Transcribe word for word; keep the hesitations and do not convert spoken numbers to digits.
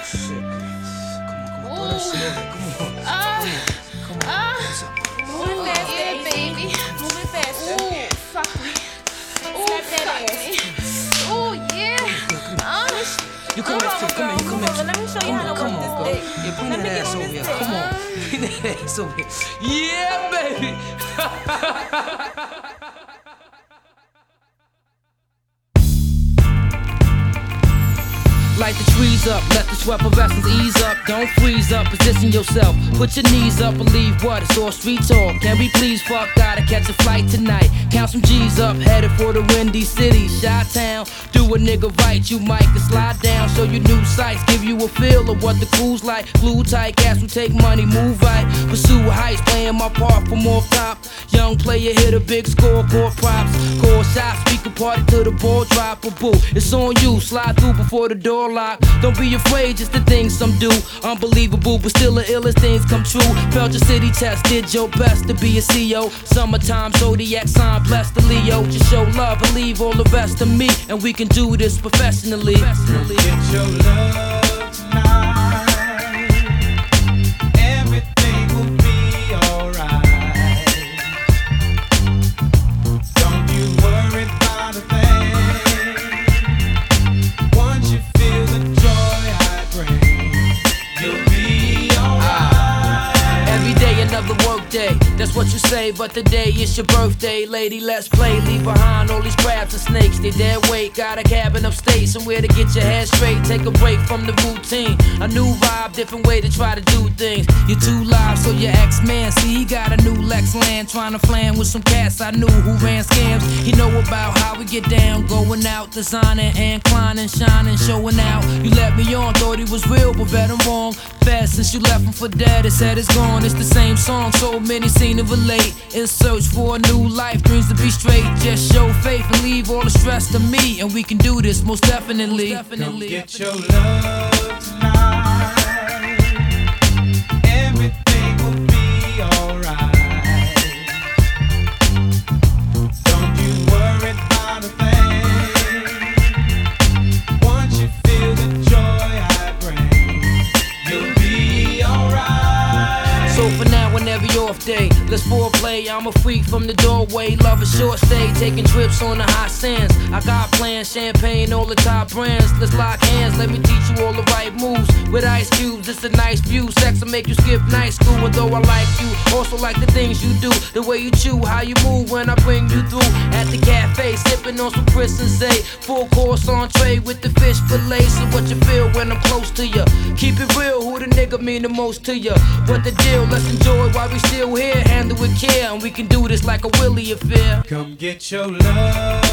shit. Come on, come on, throw that shit over. Come on. Uh, Come on. Come on. uh, What's up? Move it faster, yeah, baby. Move it faster. Ooh, fuck me. Ooh, Slap that fuck ass. me. Ooh, yeah. Uh, You come Come back on, to come girl, here. You come come back. on, let me show you how to Come work on, this girl. dick. Yeah, bring Let me that get ass on over this here. dick. Come on. Bring that ass over here. Yeah, baby. Light the trees up, let the sweat of essence ease up. Don't freeze up, position yourself. Put your knees up, believe what? It's all street talk. Can we please fuck? Gotta catch a flight tonight. Count some G's up, headed for the windy city. Chi-town, do a nigga right. You might can slide down, show you new sights. Give you a feel of what the cool's like. Glue tight, gas will take money, move right. Pursue heights, playing my part from off top. Young player hit a big score, court props. Call shots, speaker party till the ball drop. A boo, it's on you, slide through before the door lock. Don't be afraid, just the things some do. Unbelievable, but still the illest things come true. Felt your city test, did your best to be a C E O. Summertime, zodiac sign, blessed the Leo. Just show love and leave all the rest to me, and we can do this professionally. professionally. Get your love tonight. Everything will be alright. Don't you worry about a thing. Once you feel the joy I bring, you'll be alright. Every day another work day, that's what you say, but today is your birthday. Lady, let's play, leave behind all these crabs and snakes. They dead weight, got a cabin upstate, somewhere to get your head straight. Take a break from the routine, a new vibe, different way to try to do things. You're too live, so your ex-man, see he got a new Lex Land, trying to flan with some cats I knew who ran scams. He know about how we get down, going out, designing and climbing, shining, showing out. You let me on, thought he was real, but bet I'm wrong. Fast since you left him for dead, it said it's gone. It's the same song, so many seem to relate. In search for a new life, dreams to be straight. Just show faith and leave all the stress to me, and we can do this most definitely. Most definitely. Come get your love tonight. Everything will be alright. Don't you worry about a thing. Once you feel the joy I bring, you'll be alright. So for now, whenever you're off day, let's foreplay. I'm a freak from the doorway. Love a short stay, taking trips on the hot sands. I got plans, champagne, all the top brands. Let's lock hands, let me teach you all the right moves. With ice cubes, it's a nice view. Sex will make you skip night school. And though I like you, also like the things you do. The way you chew, how you move when I bring you through. At the cafe, sipping on some Chris and Zay. Full course entree with the fish fillet. So what you feel when I'm close to you? Keep it real, who the nigga mean the most to you? What the deal? Let's enjoy while we still here. Handle with care, and we can do this like a Willie affair. Come get your love